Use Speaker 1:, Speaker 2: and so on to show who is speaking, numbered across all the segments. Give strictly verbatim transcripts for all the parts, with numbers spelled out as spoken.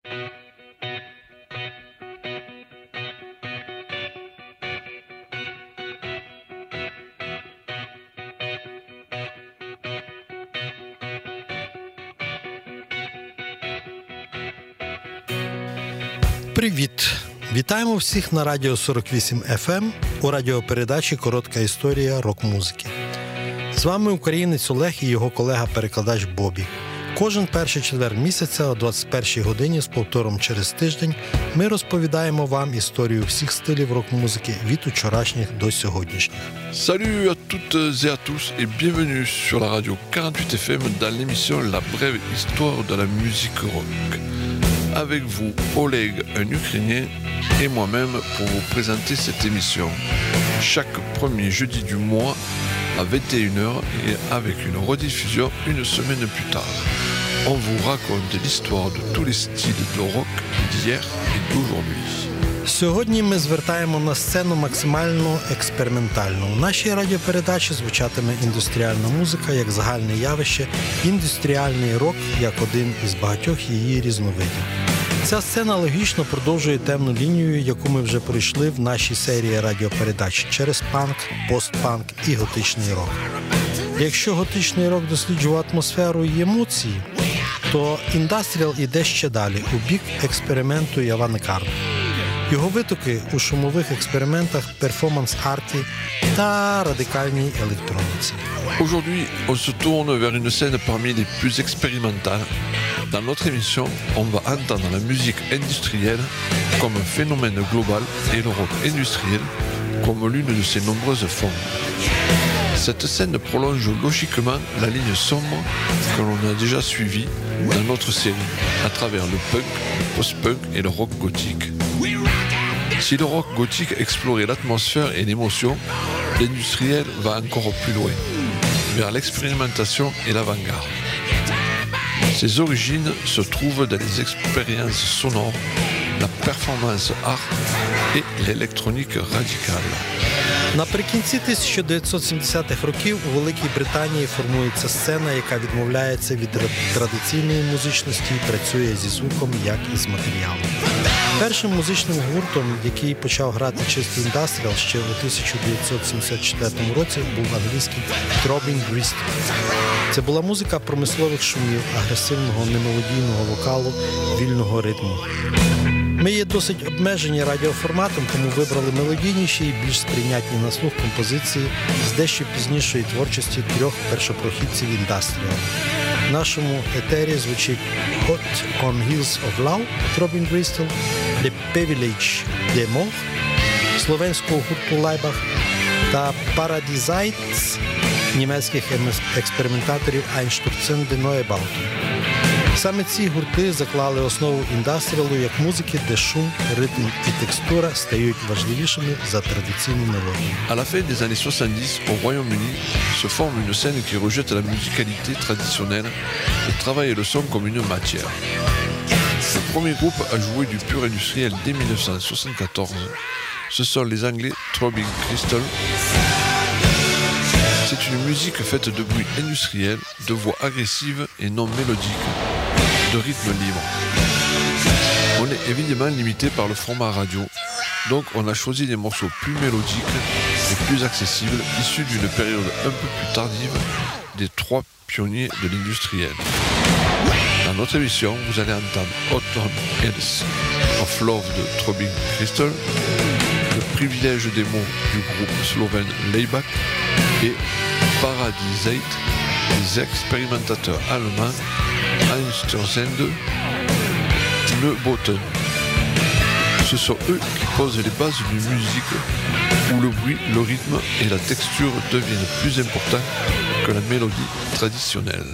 Speaker 1: Привіт! Вітаємо всіх на Радіо сорок вісім еф ем у радіопередачі «Коротка історія рок-музики». З вами українець Олег і його колега-перекладач Бобі. Кожен перший четвер місяця о двадцять першій годині з повтором через тиждень ми розповідаємо вам історію всіх стилів рок-музики від учорашніх до сьогоднішніх.
Speaker 2: Salut à toutes et à tous et bienvenue sur la radio quarante-huit F M dans l'émission La brève histoire de la musique rock. Avec vous, Oleg, un Ukrainien, et moi-même pour vous présenter cette émission. Chaque premier jeudi du mois à vingt et une heures et avec une rediffusion une semaine plus tard. On vous raconte l'histoire de tous les styles de rock d'hier et d'aujourd'hui.
Speaker 1: Сьогодні ми звертаємо на сцену максимально експериментальну. У нашій радіопередачі звучатиме індустріальна музика як загальне явище, індустріальний рок як один із багатьох її різновидів. Ця сцена логічно продовжує темну лінію, яку ми вже пройшли в нашій серії радіопередач через панк, постпанк і готичний рок. Якщо готичний рок досліджував атмосферу і емоції, то індастріал іде ще далі, у бік експерименту і авангарду. Його витоки у шумових експериментах, перформанс-арті та радикальній електроніці.
Speaker 2: Aujourd'hui, on se tourne vers une scène parmi les plus expérimentales. Dans notre émission, on va entendre la musique industrielle comme un phénomène global et le rock industriel comme l'une de ses nombreuses formes. Cette scène prolonge logiquement la ligne sombre que l'on a déjà suivie dans notre série à travers le punk, le post-punk et le rock gothique. Si le rock gothique explorait l'atmosphère et l'émotion, l'industriel va encore plus loin, vers l'expérimentation et l'avant-garde. Ses origines se trouvent dans les expériences sonores, la performance art et l'électronique radicale.
Speaker 1: Наприкінці тисяча дев'ятсот сімдесятих років у Великій Британії формується сцена, яка відмовляється від традиційної музичності і працює зі звуком, як і з матеріалом. Першим музичним гуртом, який почав грати чистий індастріал ще у тисяча дев'ятсот сімдесят четвертому році, був англійський Throbbing Gristle. Це була музика промислових шумів, агресивного немелодійного вокалу, вільного ритму. Ми є досить обмежені радіоформатом, тому вибрали мелодійніші і більш сприйнятні на слух композиції з дещо пізнішої творчості трьох першопрохідців індастріалу. В нашому етері звучить Hot on Heels of Love, Throbbing Gristle, Le Privilege des Morts, словенського гурту Лайбах та Paradiesites німецьких експериментаторів Einstürzen der Neubauten. Саме ці гурти заклали основу індастріалу як музики, де шум, ритм і текстура стають важливішими за традиційну мелодію.
Speaker 2: À la fin des années soixante-dix, au Royaume-Uni, se forme une scène qui rejette la musicalité traditionnelle et travaille le son comme une matière. Le premier groupe à jouer du pur industriel dès mille neuf cent soixante-quatorze, ce sont les Anglais Throbbing Gristle. C'est une musique faite de bruits industriels, de voix agressives et non mélodiques, de rythme libre. On est évidemment limité par le format radio, donc on a choisi des morceaux plus mélodiques et plus accessibles, issus d'une période un peu plus tardive des trois pionniers de l'industriel. Dans notre émission, vous allez entendre Hot on Heels of Love de Throbbing Gristle, Le Privilège des mots du groupe slovène Laibach et Paradiesites des expérimentateurs allemands Einstürzen der Neubauten. Ce sont eux qui posent les bases d'une musique où le bruit, le rythme et la texture deviennent plus importants que la mélodie traditionnelle.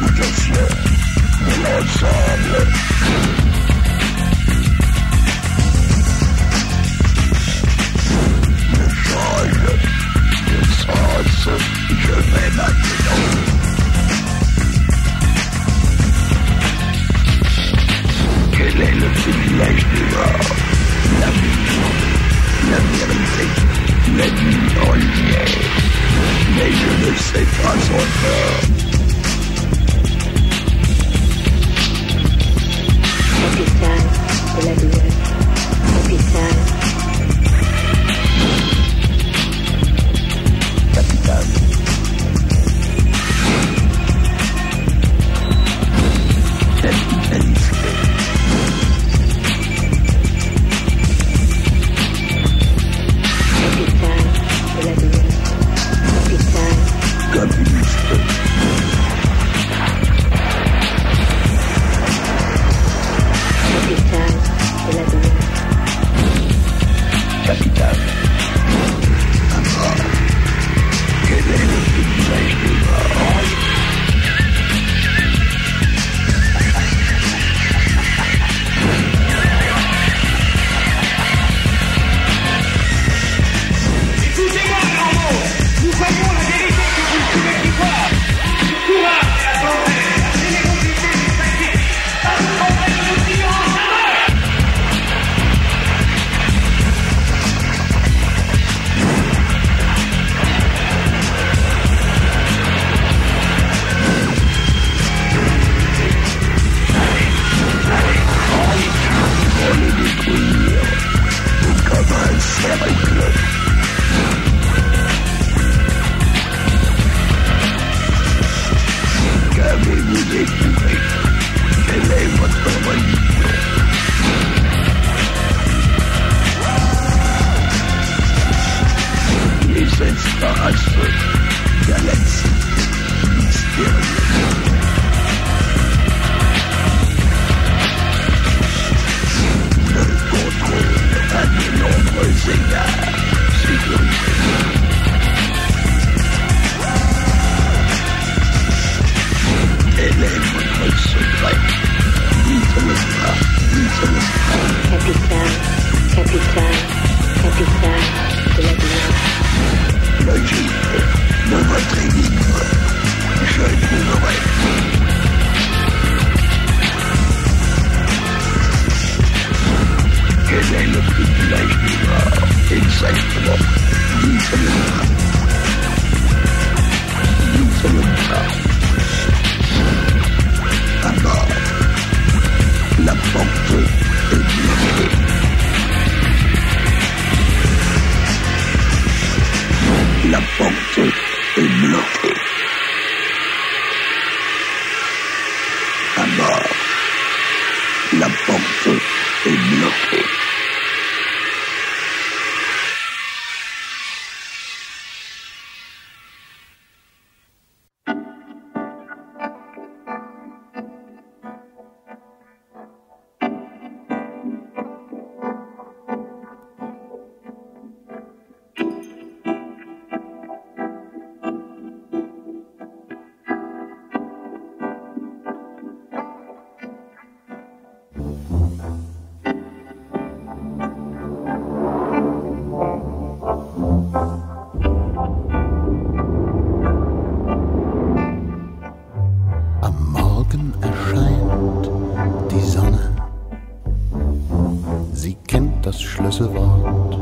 Speaker 3: Schlüsselwort.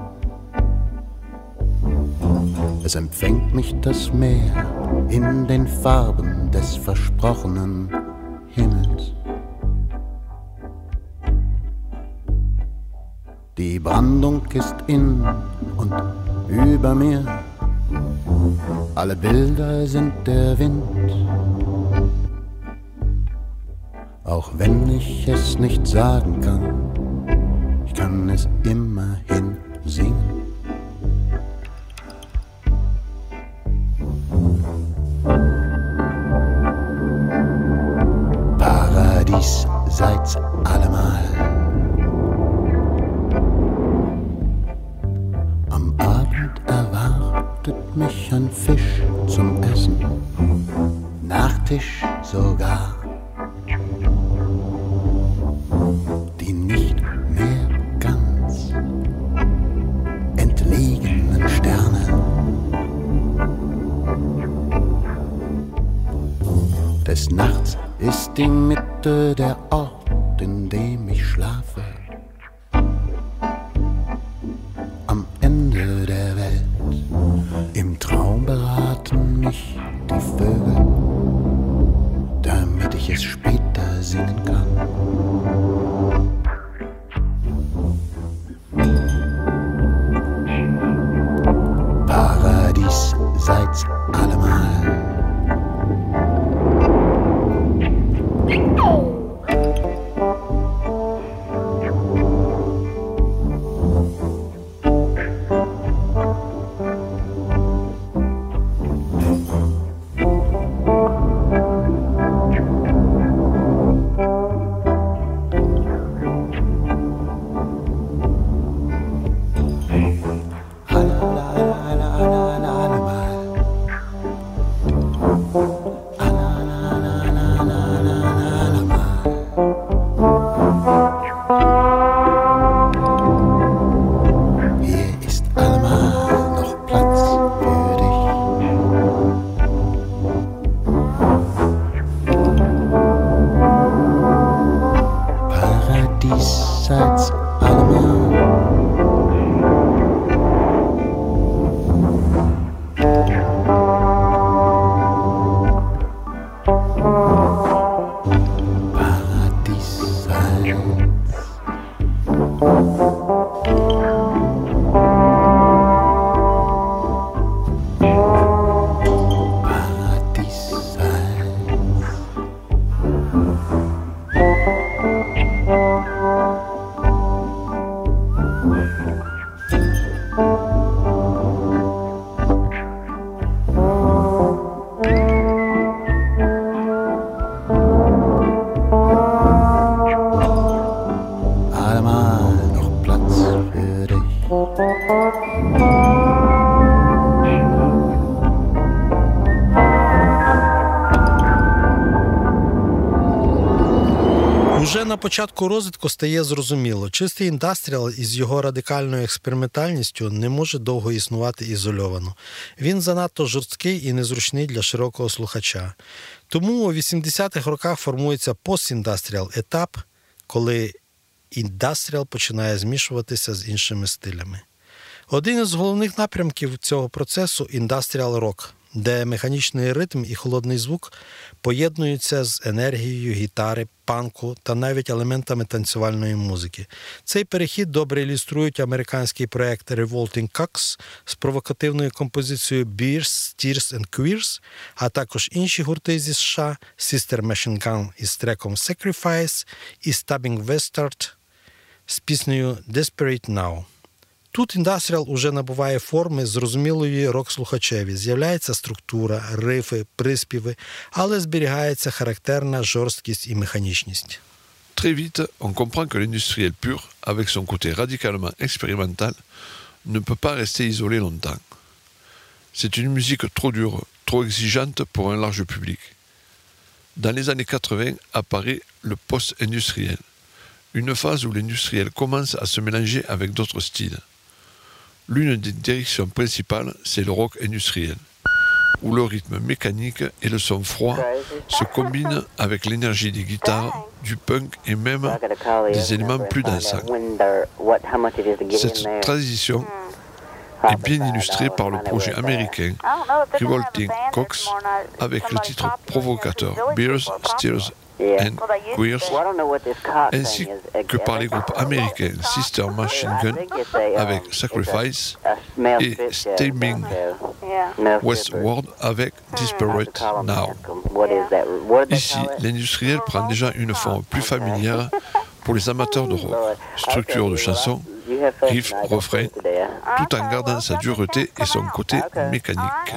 Speaker 3: Es empfängt mich das Meer in den Farben des versprochenen Himmels. Die Brandung ist in und über mir. Alle Bilder sind der Wind. Auch wenn ich es nicht sagen kann, ich kann es immerhin singen. Paradies seid's allemal. Am Abend erwartet mich ein Fisch zum Essen. Nach Tisch sogar, die nicht mehr ganz entlegenen Sterne des Nachts ist die Mitte der Ort, in dem ich schlafe. Am Ende der Welt, im Traum beraten mich die Vögel, damit ich es später singen kann. Paradies seid's allemal.
Speaker 1: Уже на початку розвитку стає зрозуміло, чистий індастріал із його радикальною експериментальністю не може довго існувати ізольовано. Він занадто жорсткий і незручний для широкого слухача. Тому у вісімдесятих роках формується постіндастріал етап, коли індастріал починає змішуватися з іншими стилями. Один із головних напрямків цього процесу – індастріал-рок, де механічний ритм і холодний звук поєднуються з енергією гітари, панку та навіть елементами танцювальної музики. Цей перехід добре ілюструють американський проєкт Revolting Cocks з провокативною композицією Beers, Steers and Queers, а також інші гурти зі США Sister Machine Gun із треком Sacrifice і Stabbing Western з піснею Desperate Now. Тут індастріал уже набуває форми зрозумілої рок-слухачеві. З'являється структура, рифи, приспіви, але зберігається характерна жорсткість і механічність.
Speaker 2: Très vite, on comprend que l'industriel pur, avec son côté radicalement expérimental, ne peut pas rester isolé longtemps. C'est une musique trop dure, trop exigeante pour un large public. Dans les années quatre-vingts apparaît le post-industriel, une phase où l'industriel commence à se mélanger avec d'autres styles. L'une des directions principales, c'est le rock industriel, où le rythme mécanique et le son froid se combinent avec l'énergie des guitares, du punk et même des éléments plus dansants. Cette transition est bien illustrée par le projet américain Revolting Cocks avec le titre provocateur Beers, Steers and Queers, ainsi que par les groupes américains Sister Machine Gun avec Sacrifice et Stabbing Westward avec Desperate Now. Ici, l'industriel prend déjà une forme plus familière pour les amateurs de rock, structure de chanson, riff, refrain, tout en gardant sa dureté et son côté mécanique.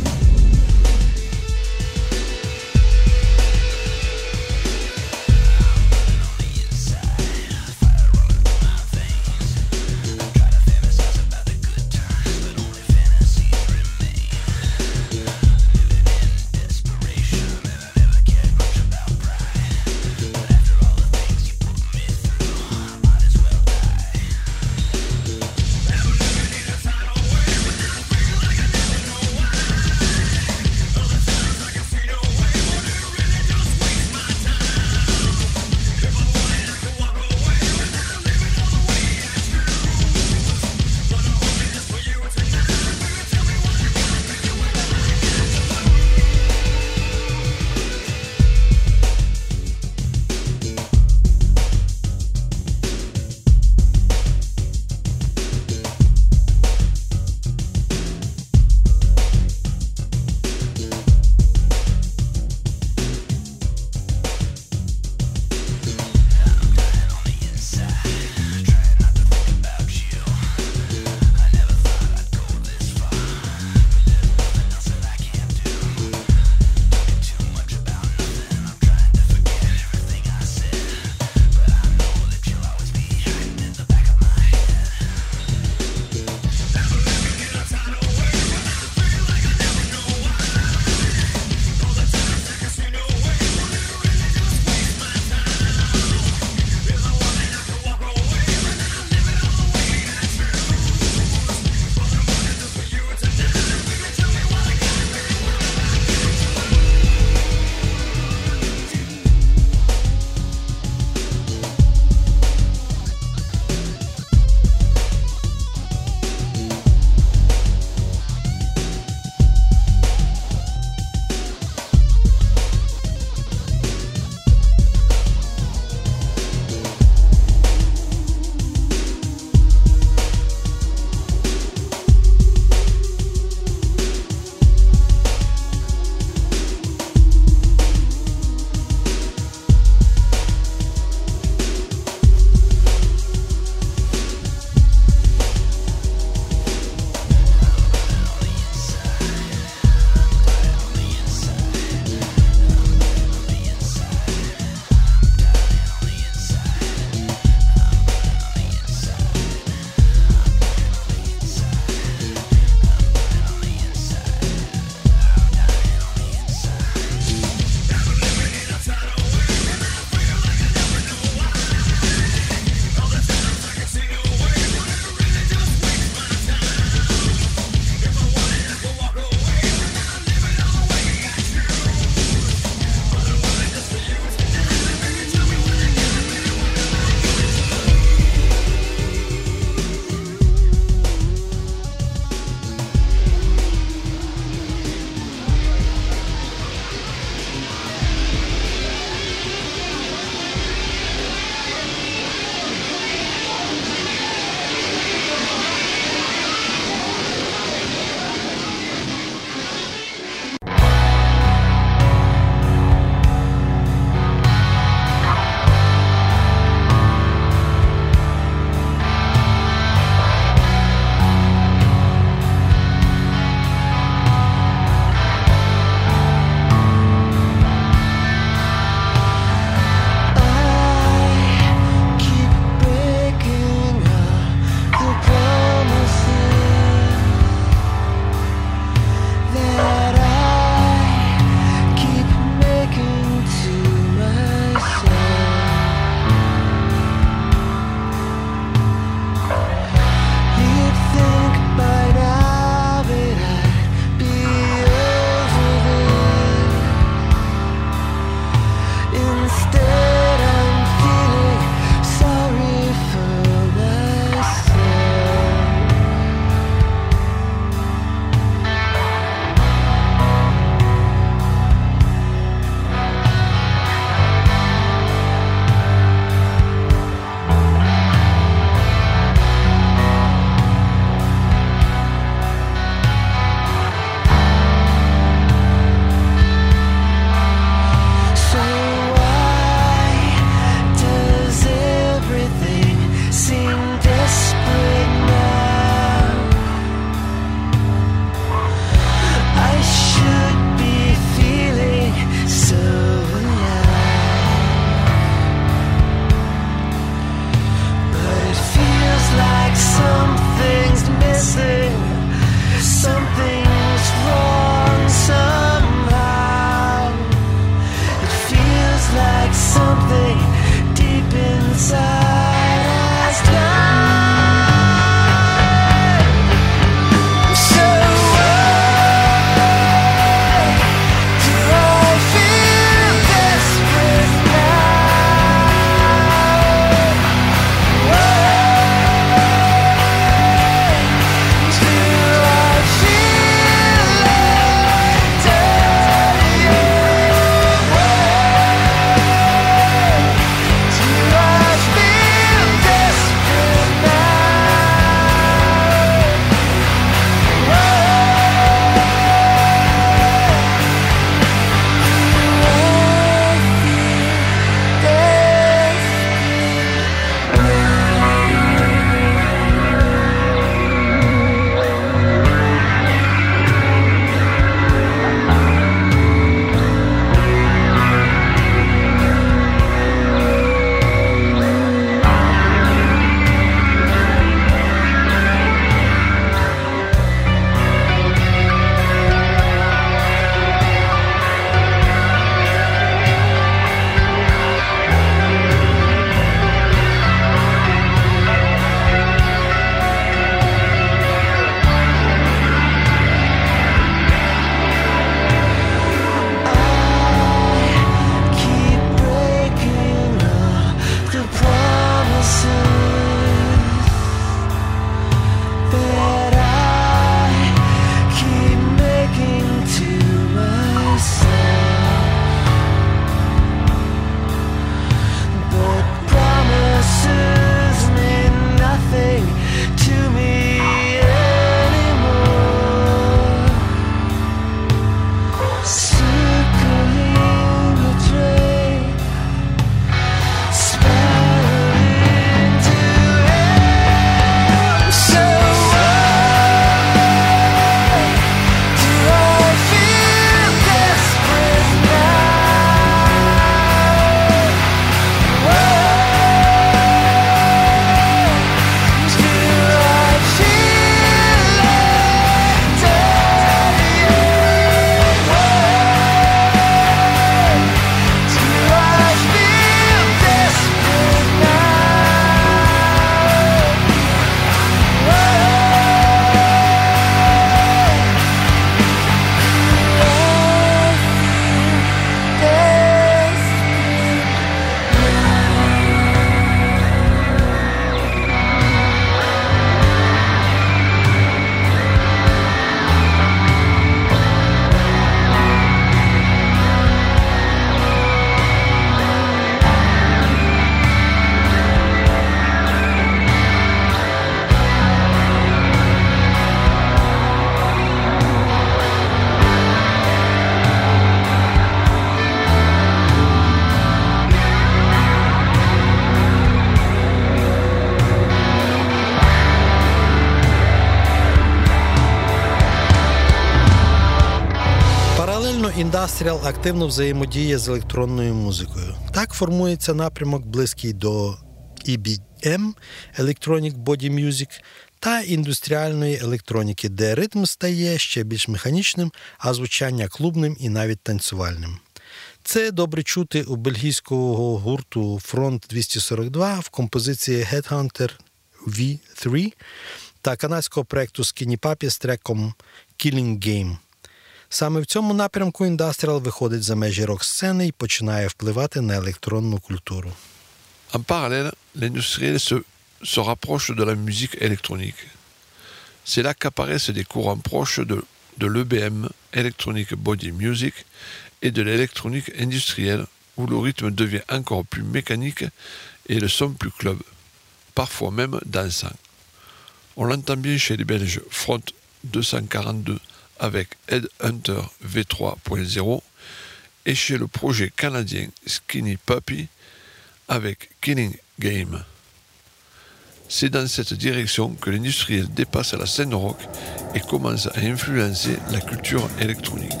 Speaker 1: індастріал активно взаємодіє з електронною музикою. Так формується напрямок, близький до і бі ем – Electronic Body Music, та індустріальної електроніки, де ритм стає ще більш механічним, а звучання клубним і навіть танцювальним. Це добре чути у бельгійського гурту Фронт двісті сорок два в композиції Headhunter ві три та канадського проєкту Skinny Puppy з треком Killing Game. Саме в цьому напрямку індастріал виходить за межі рок-сцени і починає впливати на електронну культуру.
Speaker 2: En parallèle, l'industriel se, se rapproche de la musique électronique. C'est là qu'apparaissent des courants proches de, de l'E B M, Electronic Body Music, et de l'électronique industrielle, où le rythme devient encore plus mécanique et le son plus club, parfois même dansant. On l'entend bien chez les Belges Front deux cent quarante-deux avec Headhunter V trois point zéro et chez le projet canadien Skinny Puppy avec Killing Game. C'est dans cette direction que l'industriel dépasse la scène rock et commence à influencer la culture électronique.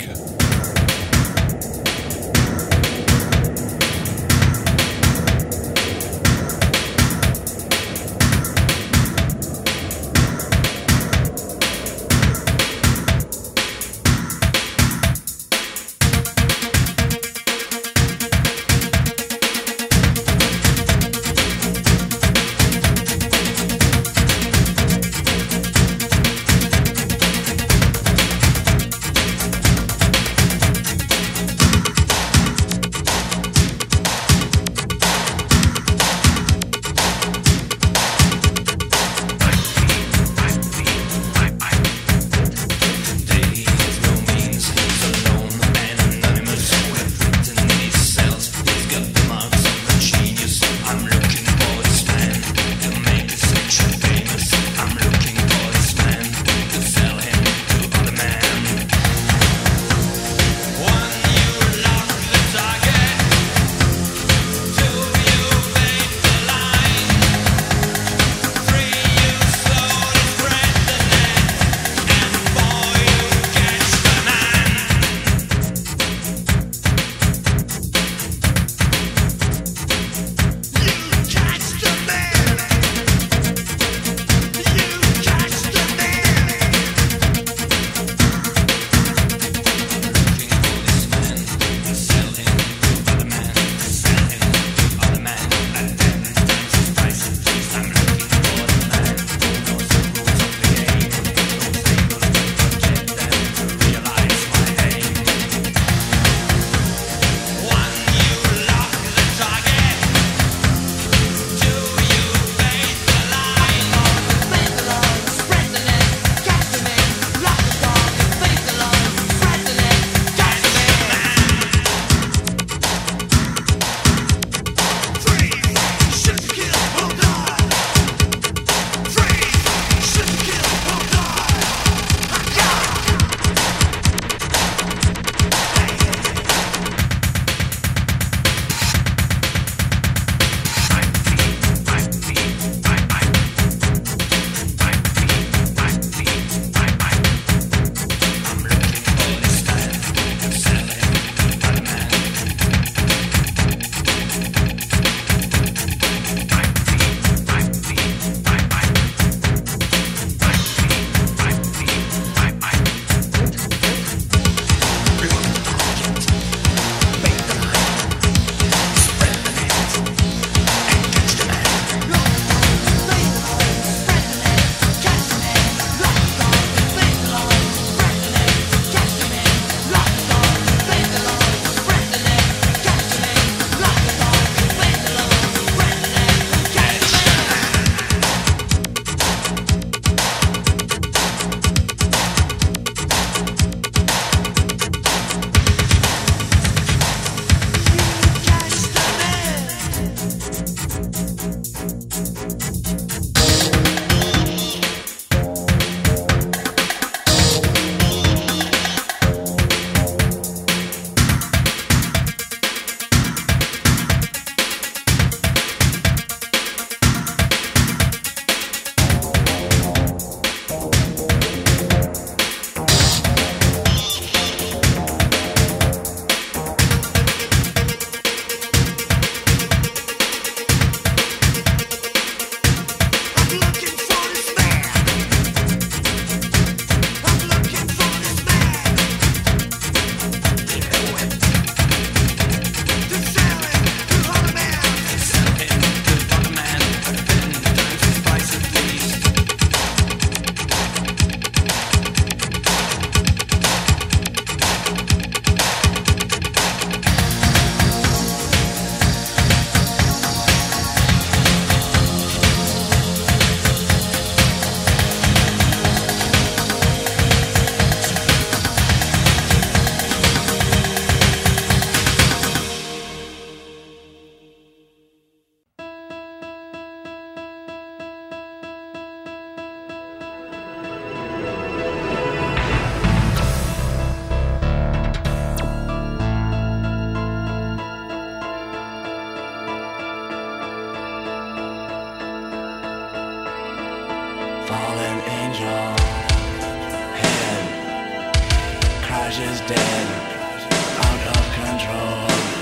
Speaker 4: fallen angel head crashes dead, out of control,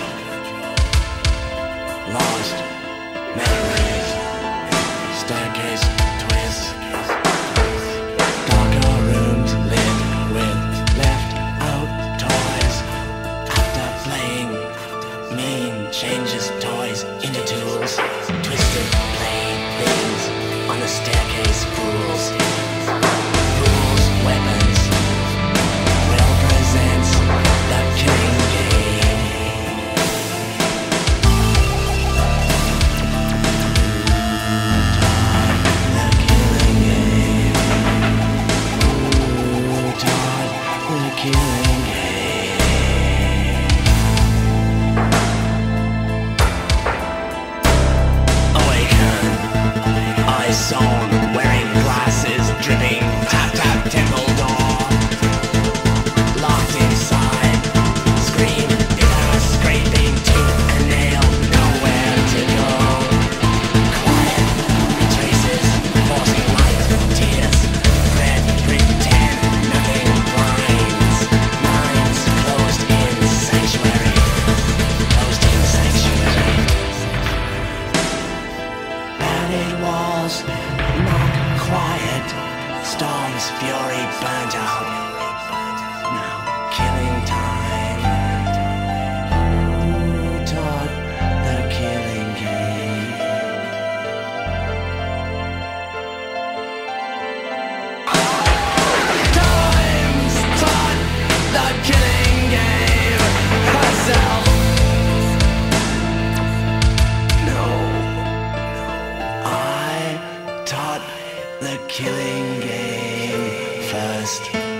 Speaker 4: lost memories, staircase twists, darker rooms lit with left out toys. After playing mean, changes toys into tools, twisted playthings on the staircase fools. Rules, weapons, Will presents the killing game. The killing game. Ooh, Todd, the killing game. Awaken, eyes sewn, wearing glasses, dripping, tap tap temple door. Locked inside, scream, bitter, scraping, tooth and nail, nowhere to go. Quiet, traces, forcing light, tears, red, pretend, nothing blinds. Minds closed in sanctuary, closed in sanctuary. Padded walls, not quiet. Storm's fury burnt out. Now killing time. Ooh, Todd, the killing game. Times, Todd, the killing game. Herself. No. I taught the killing game first.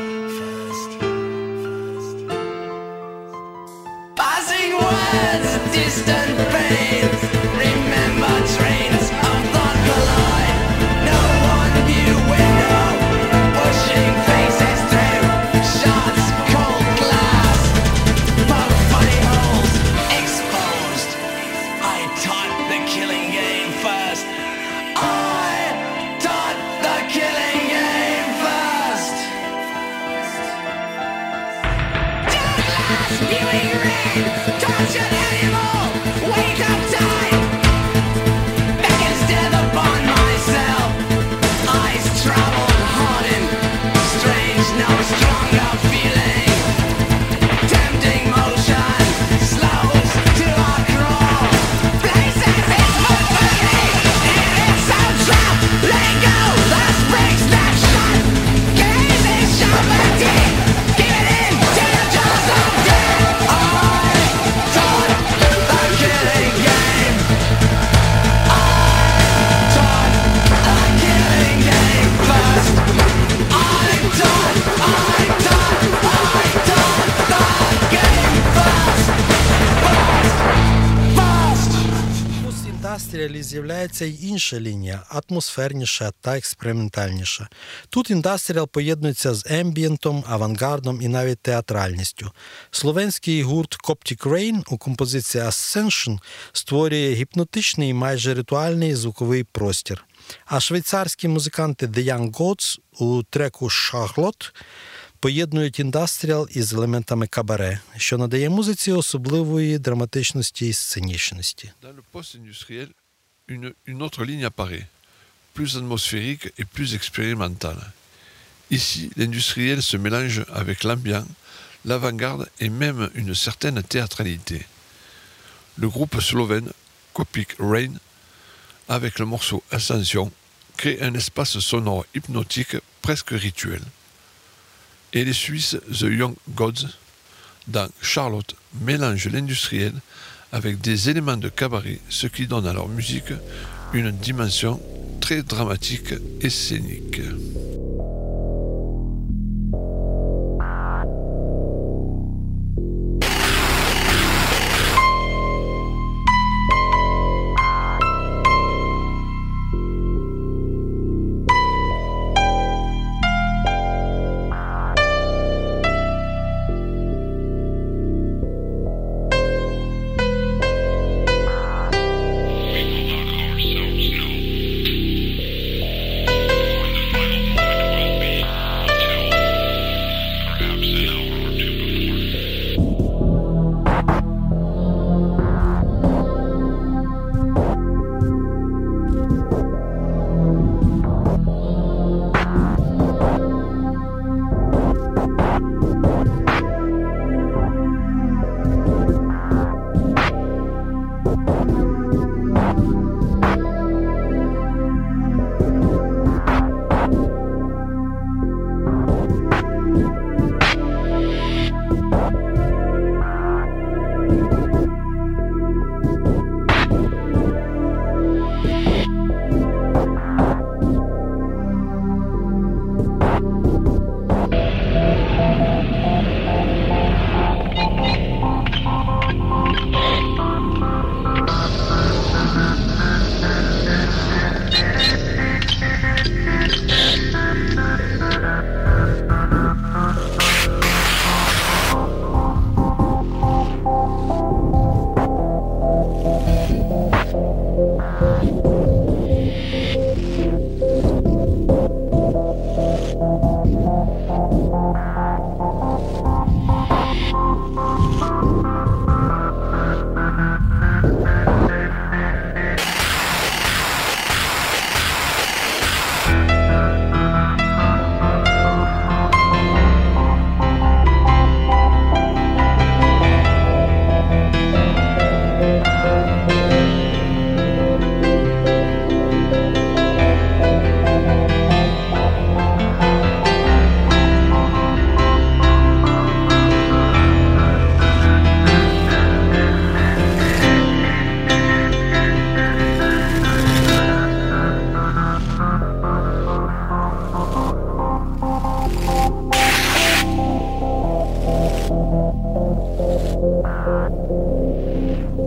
Speaker 4: Passing words, distant pain. Remember trains of thought collide. No one view window, pushing faces through shots, cold glass. Poke funny holes, exposed. I taught the killing game first. I taught the killing game first. Dead last viewing rain, tortured animal, wake up time. Beckons death upon myself. Eyes troubled, hardened, strange, no stronger feeling. Tempting motion, slows to a crawl. Places its foot burning, in its own trap. Let go, the spring snap shut. Gaze is sharpened, give it in to the jaws of death. I taught the killing game. I taught the killing game first. I taught, I taught, I taught the game first. First, first.
Speaker 1: У постіндастріалі з'являється й інша лінія, атмосферніша та експериментальніша. Тут індастріал поєднується з ембієнтом, авангардом і навіть театральністю. Словенський гурт Coptic Rain у композиції Ascension створює гіпнотичний і майже ритуальний звуковий простір. А швейцарські музиканти The Young Gods у треку Charlotte поєднують індастріал із елементами кабаре, що надає музиці особливої драматичності і сценічності.
Speaker 2: Dans le post-industriel, une, une autre ligne apparaît, plus atmosphérique et plus expérimentale. Ici, l'industriel se mélange avec l'ambiant, l'avant-garde et même une certaine théâtralité. Le groupe slovène Coptic Rain, avec le morceau Ascension, crée un espace sonore hypnotique presque rituel. Et les Suisses The Young Gods, dans Charlotte, mélangent l'industriel avec des éléments de cabaret, ce qui donne à leur musique une dimension très dramatique et scénique.
Speaker 4: Ourselves now.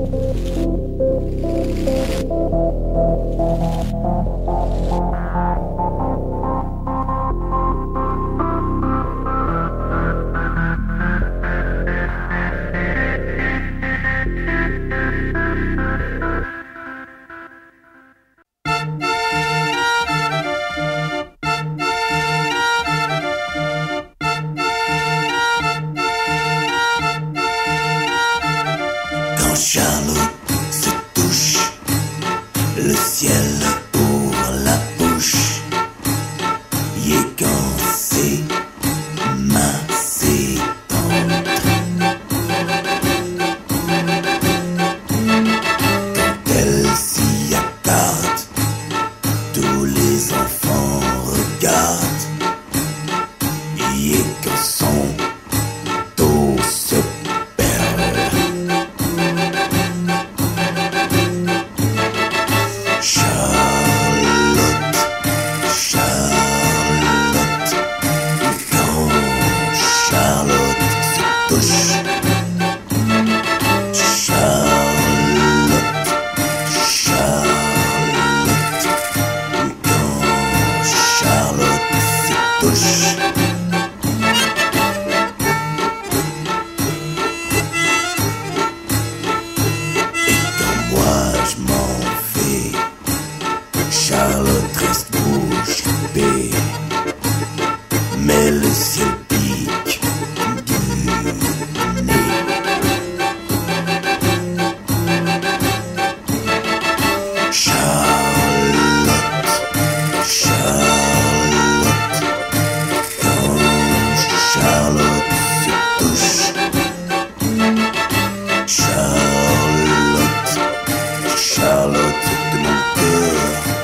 Speaker 5: Charlotte se touche, le ciel ouvre la bouche, y est quand ses mains s'étendent. Quand elle s'y attarde, tous les enfants regardent, y est quand son dos se Charlotte reste bouche bée, mais le ciel pique du nez. Charlotte, Charlotte, quand Charlotte se touche. Charlotte, Charlotte de mon cœur.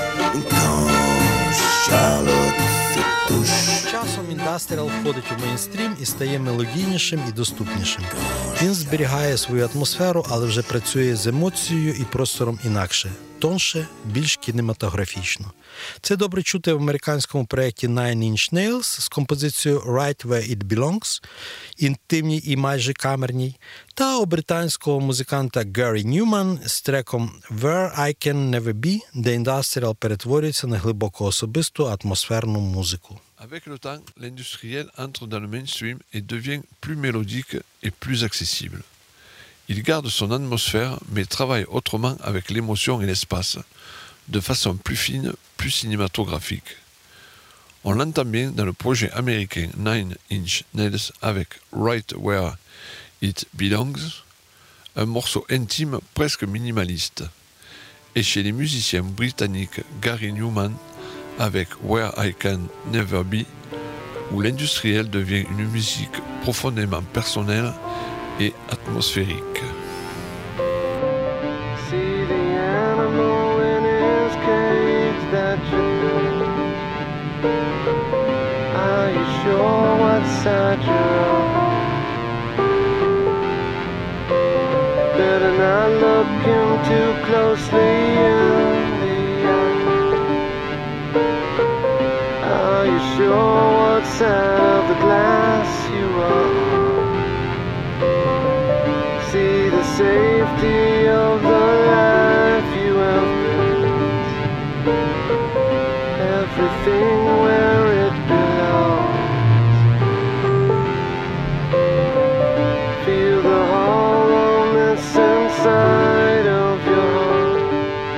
Speaker 1: Часом індастріал входить у мейнстрім і стає мелодійнішим і доступнішим. Він зберігає свою атмосферу, але вже працює з емоцією і простором інакше, тонше, більш кінематографічно. Це добре чути в американському проєкті Nine Inch Nails з композицією «Right Where It Belongs», інтимній і майже камерній, та у британського музиканта Гаррі Ньюман з треком «Where I Can Never Be», де індастріал перетворюється на глибоко особисту атмосферну музику.
Speaker 2: Avec le temps, l'industriel entre dans le mainstream et devient plus mélodique et plus accessible. Il garde son atmosphère, mais travaille autrement avec l'émotion et l'espace, de façon plus fine, plus cinématographique. On l'entend bien dans le projet américain Nine Inch Nails avec Right Where It Belongs, un morceau intime presque minimaliste, et chez les musiciens britanniques Gary Newman avec Where I Can Never Be, où l'industriel devient une musique profondément personnelle et atmosphérique.
Speaker 6: See the animal in his cage that you built. Are you sure what side you're on? Better not look him too closely in the eye. Are you sure what side of the glass you are on? See the safety of the life you have built. Everything where it belongs. Feel the hollowness inside of your heart.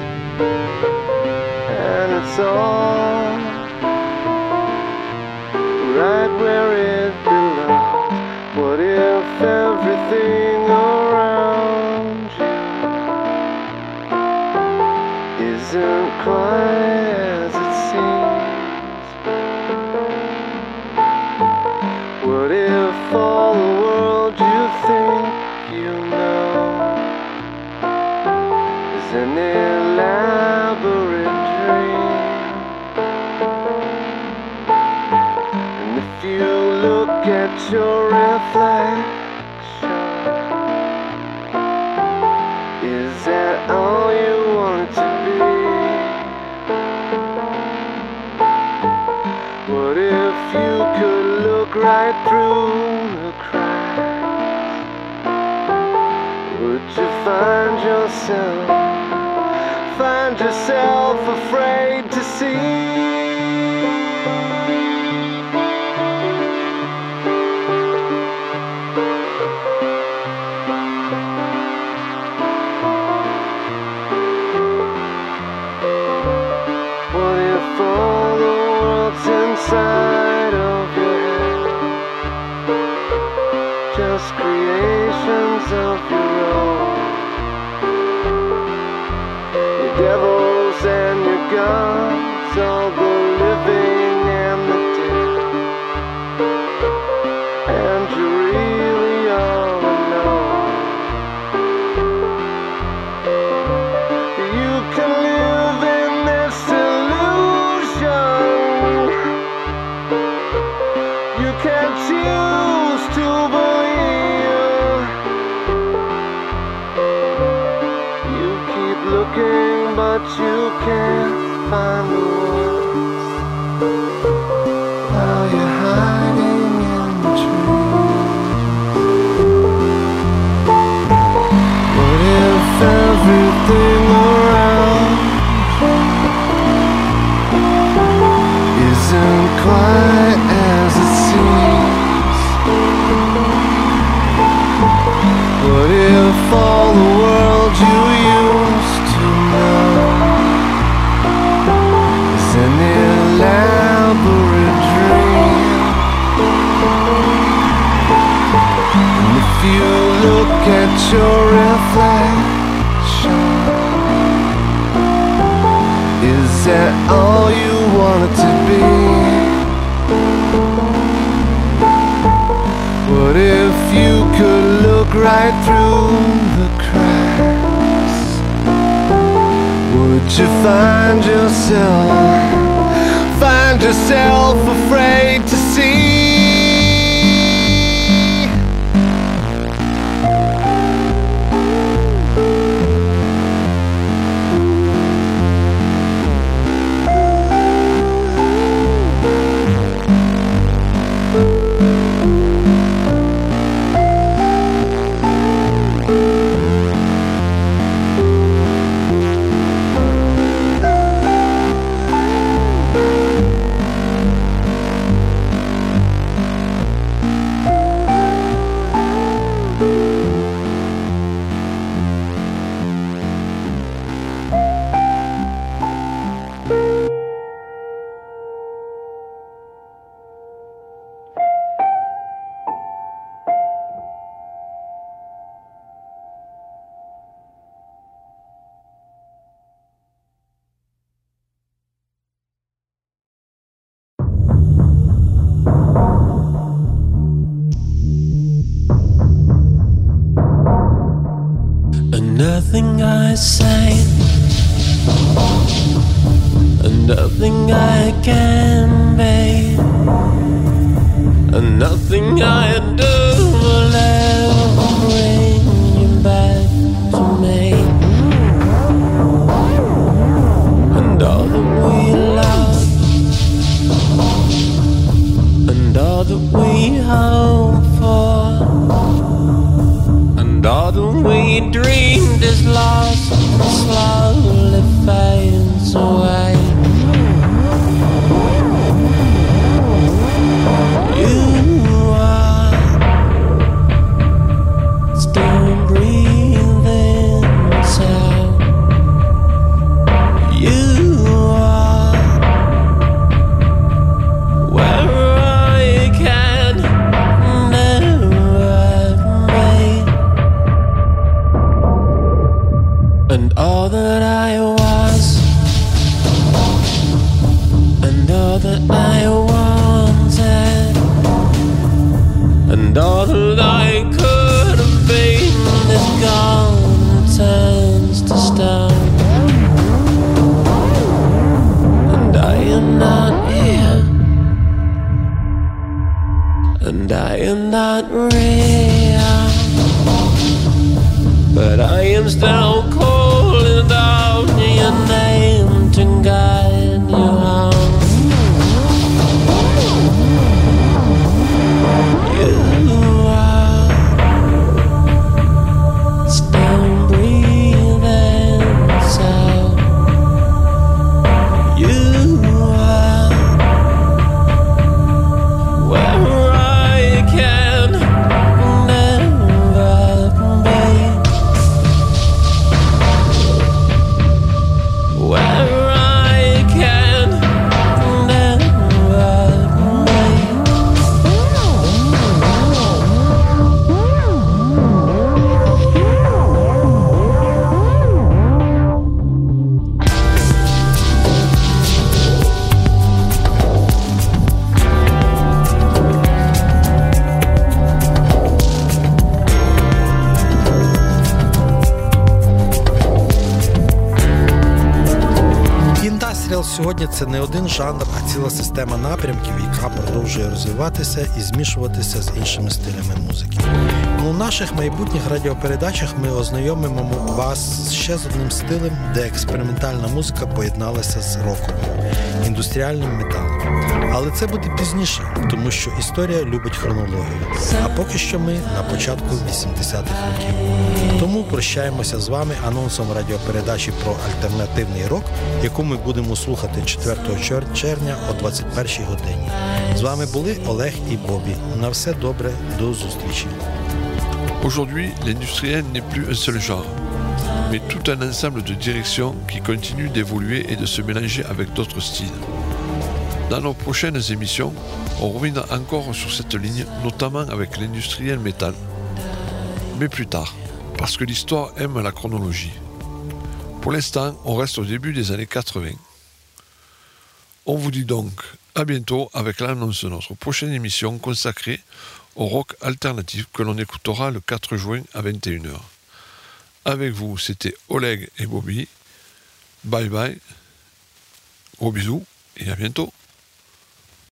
Speaker 6: And it's all right where it belongs. What if everything around you isn't quite as it seems? What if all the world you think you know is an elaborate dream? And if you look at your reflection, is that all you want it to be? What if you could look right through the cracks? Would Would you find yourself, find yourself afraid to see? Inside of your head, just creations of your own. Your devils and your gods, all the living and the dead. And you really are alone. You can live in this illusion. You can choose to believe. You keep looking, but you can't find the words. Now you're hiding in the trees. What if everything around isn't quite as it seems? What if all the world you used to know is an elaborate dream? And if you look at your reflection, is that all you want it to be? What if you could look right through the cracks? Would you find yourself, find yourself afraid to see?
Speaker 4: Nothing I say, and nothing I can be, and nothing I do will ever bring you back to me. And all that we love, and all that we hope for, and all that we dreamed is lost and slowly fades away. You are still breathing sound. You are where I can never be. And all that I was, and all that I wanted, and all that I could have been is gone and turns to stone. And I am not here, and I am not real, but I am still calling out your name to guide you home. You are still
Speaker 1: сьогодні це не один жанр, а ціла система напрямків, яка продовжує розвиватися і змішуватися з іншими стилями музики. У наших майбутніх радіопередачах ми ознайомимо вас ще з одним стилем, де експериментальна музика поєдналася з роком, індустріальним металом. Але це буде пізніше, тому що історія любить хронологію. А поки що ми на початку вісімдесятих років. Тому прощаємося з вами анонсом радіопередачі про альтернативний рок, яку ми будемо слухати четвертого червня о двадцять першій годині. З вами були Олег і Бобі. На все добре, до зустрічі.
Speaker 2: Aujourd'hui, l'industriel n'est plus un seul genre, mais tout un ensemble de directions qui continuent d'évoluer et de se mélanger avec d'autres styles. Dans nos prochaines émissions, on reviendra encore sur cette ligne, notamment avec l'industriel métal. Mais plus tard, parce que l'histoire aime la chronologie. Pour l'instant, on reste au début des années quatre-vingts. On vous dit donc à bientôt avec l'annonce de notre prochaine émission consacrée au rock alternatif que l'on écoutera le quatre juin à vingt et une heures. Avec vous, c'était Oleg et Bobby. Bye bye. Gros bisous et à bientôt.